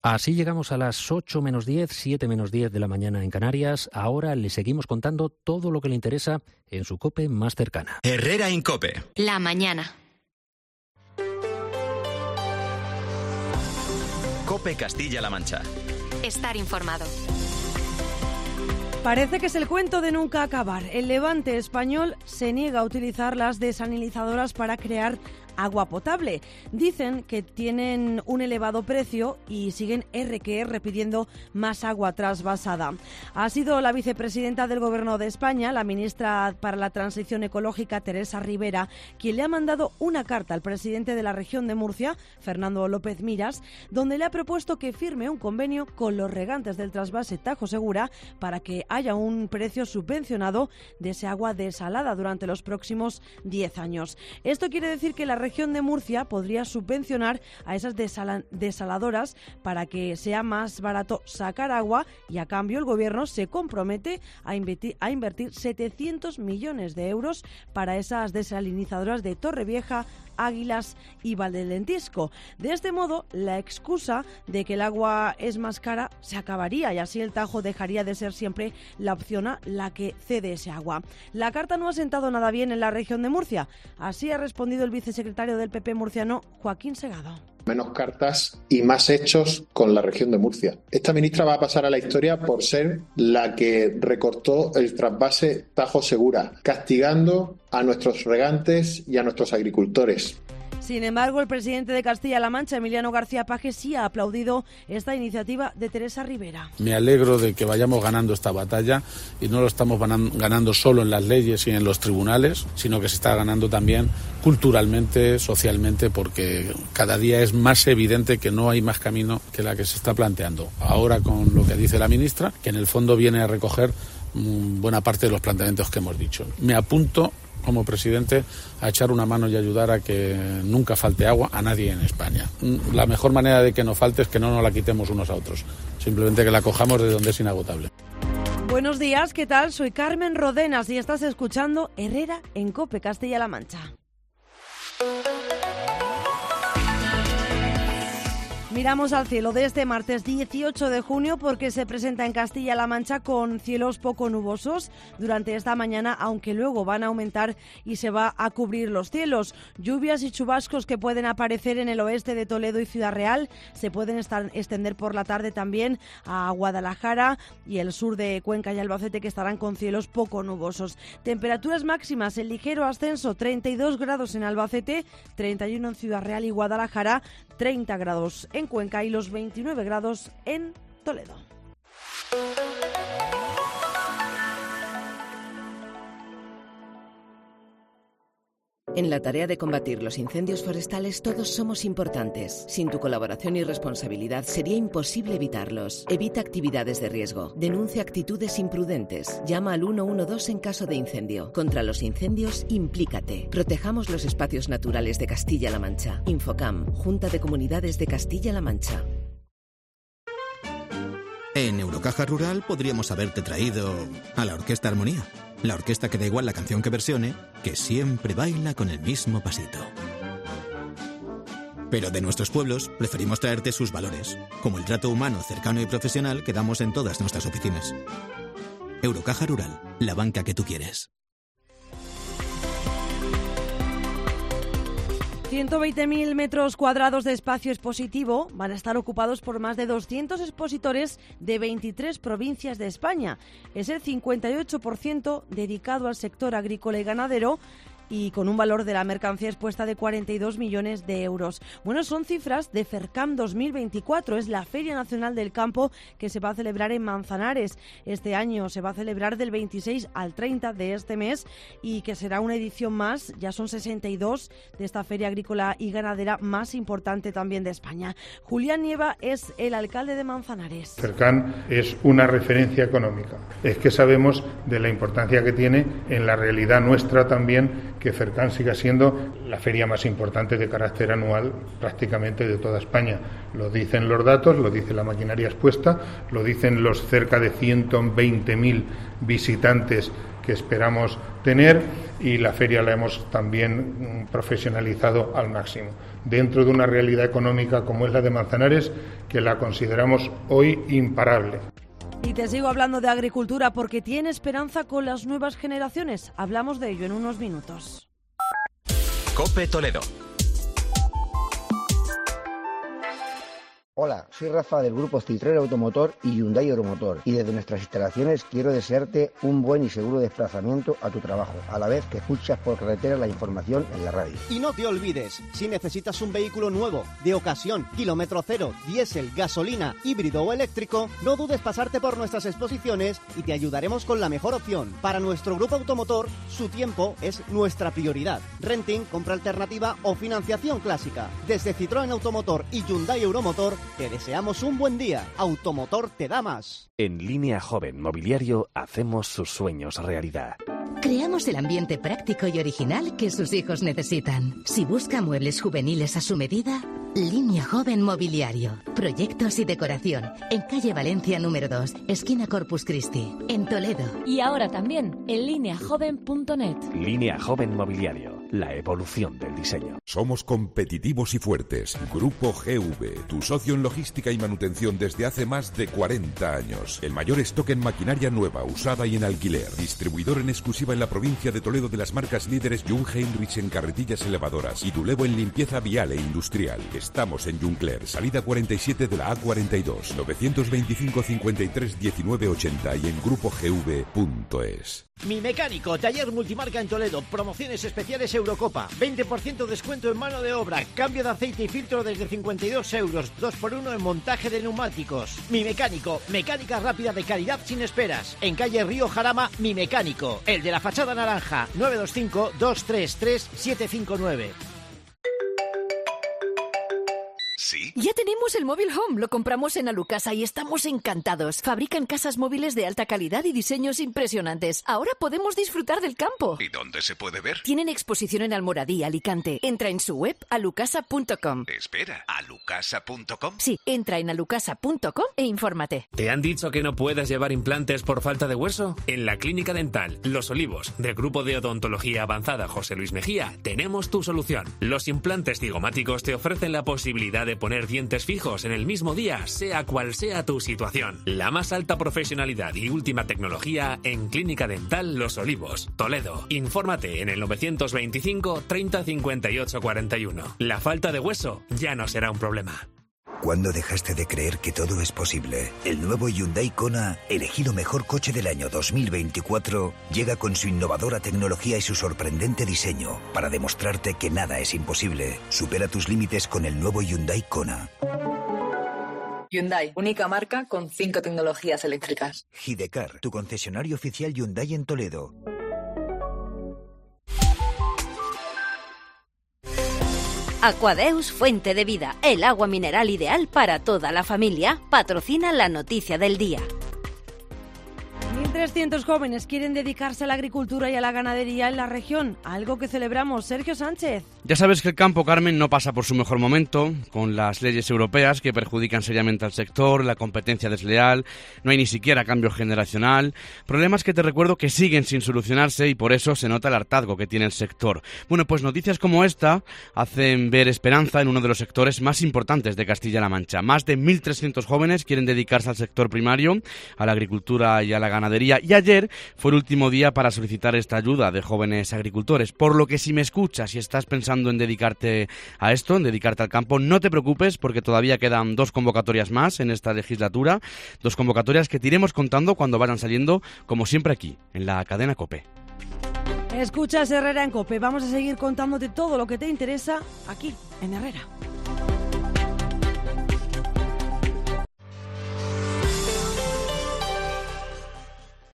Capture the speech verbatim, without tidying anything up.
Así llegamos a las ocho menos diez, siete menos diez de la mañana en Canarias. Ahora le seguimos contando todo lo que le interesa en su COPE más cercana. Herrera en COPE. La mañana. COPE Castilla-La Mancha. Estar informado. Parece que es el cuento de nunca acabar. El Levante español se niega a utilizar las desalinizadoras para crear agua potable. Dicen que tienen un elevado precio y siguen erre que erre pidiendo más agua trasvasada. Ha sido la vicepresidenta del Gobierno de España, la ministra para la Transición Ecológica, Teresa Rivera, quien le ha mandado una carta al presidente de la región de Murcia, Fernando López Miras, donde le ha propuesto que firme un convenio con los regantes del trasvase Tajo Segura para que haya un precio subvencionado de ese agua desalada durante los próximos diez años. Esto quiere decir que la región de Murcia podría subvencionar a esas desala- desaladoras para que sea más barato sacar agua y a cambio el gobierno se compromete a invertir, a invertir setecientos millones de euros para esas desalinizadoras de Torrevieja, Águilas y Valdelentisco. De este modo, la excusa de que el agua es más cara se acabaría y así el Tajo dejaría de ser siempre la opción a la que cede ese agua. La carta no ha sentado nada bien en la región de Murcia. Así ha respondido el vicesecretario del P P murciano, Joaquín Segado. Menos cartas y más hechos con la región de Murcia. Esta ministra va a pasar a la historia por ser la que recortó el trasvase Tajo Segura, castigando a nuestros regantes y a nuestros agricultores. Sin embargo, el presidente de Castilla-La Mancha, Emiliano García Paje, sí ha aplaudido esta iniciativa de Teresa Rivera. Me alegro de que vayamos ganando esta batalla y no lo estamos ganando solo en las leyes y en los tribunales, sino que se está ganando también culturalmente, socialmente, porque cada día es más evidente que no hay más camino que la que se está planteando. Ahora con lo que dice la ministra, que en el fondo viene a recoger mmm, buena parte de los planteamientos que hemos dicho. Me apunto como presidente a echar una mano y ayudar a que nunca falte agua a nadie en España. La mejor manera de que no falte es que no nos la quitemos unos a otros, simplemente que la cojamos de donde es inagotable. Buenos días, ¿qué tal? Soy Carmen Rodenas y estás escuchando Herrera en COPE Castilla-La Mancha. Miramos al cielo de este martes dieciocho de junio porque se presenta en Castilla-La Mancha con cielos poco nubosos durante esta mañana, aunque luego van a aumentar y se va a cubrir los cielos. Lluvias y chubascos que pueden aparecer en el oeste de Toledo y Ciudad Real se pueden estar, extender por la tarde también a Guadalajara y el sur de Cuenca y Albacete, que estarán con cielos poco nubosos. Temperaturas máximas en ligero ascenso, treinta y dos grados en Albacete, treinta y uno en Ciudad Real y Guadalajara, treinta grados en Cuenca y los veintinueve grados en Toledo. En la tarea de combatir los incendios forestales todos somos importantes. Sin tu colaboración y responsabilidad sería imposible evitarlos. Evita actividades de riesgo. Denuncia actitudes imprudentes. Llama al uno uno dos en caso de incendio. Contra los incendios, implícate. Protejamos los espacios naturales de Castilla-La Mancha. Infocam, Junta de Comunidades de Castilla-La Mancha. En Eurocaja Rural podríamos haberte traído a la Orquesta Armonía. La orquesta que da igual la canción que versione, que siempre baila con el mismo pasito. Pero de nuestros pueblos preferimos traerte sus valores, como el trato humano, cercano y profesional que damos en todas nuestras oficinas. Eurocaja Rural, la banca que tú quieres. ciento veinte mil metros cuadrados de espacio expositivo van a estar ocupados por más de doscientos expositores de veintitrés provincias de España. Es el cincuenta y ocho por ciento dedicado al sector agrícola y ganadero y con un valor de la mercancía expuesta de cuarenta y dos millones de euros. Bueno, son cifras de FERCAM dos mil veinticuatro, es la Feria Nacional del Campo que se va a celebrar en Manzanares. Este año se va a celebrar del veintiséis al treinta de este mes y que será una edición más, ya son sesenta y dos, de esta feria agrícola y ganadera más importante también de España. Julián Nieva es el alcalde de Manzanares. FERCAM es una referencia económica. Es que sabemos de la importancia que tiene en la realidad nuestra también, que FERCAM siga siendo la feria más importante de carácter anual prácticamente de toda España. Lo dicen los datos, lo dice la maquinaria expuesta, lo dicen los cerca de ciento veinte mil visitantes que esperamos tener, y la feria la hemos también profesionalizado al máximo, dentro de una realidad económica como es la de Manzanares, que la consideramos hoy imparable. Y te sigo hablando de agricultura porque tiene esperanza con las nuevas generaciones. Hablamos de ello en unos minutos. COPE Toledo. Hola, soy Rafa del grupo Citroën Automotor y Hyundai Euromotor, y desde nuestras instalaciones quiero desearte un buen y seguro desplazamiento a tu trabajo, a la vez que escuchas por carretera la información en la radio. Y no te olvides, si necesitas un vehículo nuevo, de ocasión, kilómetro cero, diésel, gasolina, híbrido o eléctrico, no dudes pasarte por nuestras exposiciones y te ayudaremos con la mejor opción. Para nuestro grupo automotor, su tiempo es nuestra prioridad. Renting, compra alternativa o financiación clásica. Desde Citroën Automotor y Hyundai Euromotor, te deseamos un buen día. Automotor te da más. En Línea Joven Mobiliario hacemos sus sueños realidad. Creamos el ambiente práctico y original que sus hijos necesitan. Si busca muebles juveniles a su medida, Línea Joven Mobiliario. Proyectos y decoración. En calle Valencia número dos, esquina Corpus Christi, en Toledo. Y ahora también en línea joven punto net. Línea Joven Mobiliario. La evolución del diseño. Somos competitivos y fuertes. Grupo G V, tu socio en logística y manutención desde hace más de cuarenta años. El mayor stock en maquinaria nueva, usada y en alquiler. Distribuidor en exclusiva en la provincia de Toledo de las marcas líderes Jung Heinrich en carretillas elevadoras y Dulevo en limpieza vial e industrial. Estamos en Juncler, salida cuarenta y siete de la A cuarenta y dos, novecientos veinticinco cincuenta y tres diecinueve ochenta y en grupo g v punto es. Mi Mecánico, taller multimarca en Toledo, promociones especiales Eurocopa, veinte por ciento descuento en mano de obra, cambio de aceite y filtro desde cincuenta y dos euros, dos por uno en montaje de neumáticos. Mi Mecánico, mecánica rápida de calidad sin esperas, en calle Río Jarama, Mi Mecánico, el de la fachada naranja, nueve dos cinco, dos tres tres, siete cinco nueve. ¿Sí? Ya tenemos el móvil Home, lo compramos en Alucasa y estamos encantados. Fabrican casas móviles de alta calidad y diseños impresionantes. Ahora podemos disfrutar del campo. ¿Y dónde se puede ver? Tienen exposición en Almoradí, Alicante. Entra en su web alucasa punto com. Espera, ¿alucasa punto com? Sí, entra en alucasa punto com e infórmate. ¿Te han dicho que no puedes llevar implantes por falta de hueso? En la Clínica Dental Los Olivos, del Grupo de Odontología Avanzada José Luis Mejía, tenemos tu solución. Los implantes cigomáticos te ofrecen la posibilidad de poner dientes fijos en el mismo día, sea cual sea tu situación. La más alta profesionalidad y última tecnología en Clínica Dental Los Olivos, Toledo. Infórmate en el novecientos veinticinco, treinta, cincuenta y ocho, cuarenta y uno. La falta de hueso ya no será un problema. ¿Cuándo dejaste de creer que todo es posible? El nuevo Hyundai Kona, elegido mejor coche del año dos mil veinticuatro, llega con su innovadora tecnología y su sorprendente diseño para demostrarte que nada es imposible. Supera tus límites con el nuevo Hyundai Kona. Hyundai, única marca con cinco tecnologías eléctricas. Hidecar, tu concesionario oficial Hyundai en Toledo. Aquadeus, fuente de vida, el agua mineral ideal para toda la familia, patrocina la noticia del día. mil trescientos jóvenes quieren dedicarse a la agricultura y a la ganadería en la región, algo que celebramos. Sergio Sánchez. Ya sabes que el campo, Carmen, no pasa por su mejor momento, con las leyes europeas que perjudican seriamente al sector, la competencia desleal, no hay ni siquiera cambio generacional, problemas que te recuerdo que siguen sin solucionarse y por eso se nota el hartazgo que tiene el sector. Bueno, pues noticias como esta hacen ver esperanza en uno de los sectores más importantes de Castilla-La Mancha. Más de mil trescientos jóvenes quieren dedicarse al sector primario, a la agricultura y a la ganadería, y ayer fue el último día para solicitar esta ayuda de jóvenes agricultores, por lo que si me escuchas y estás pensando en dedicarte a esto, en dedicarte al campo, no te preocupes porque todavía quedan dos convocatorias más en esta legislatura, dos convocatorias que te iremos contando cuando vayan saliendo, como siempre aquí, en la cadena COPE. Escuchas Herrera en COPE, vamos a seguir contándote todo lo que te interesa aquí, en Herrera.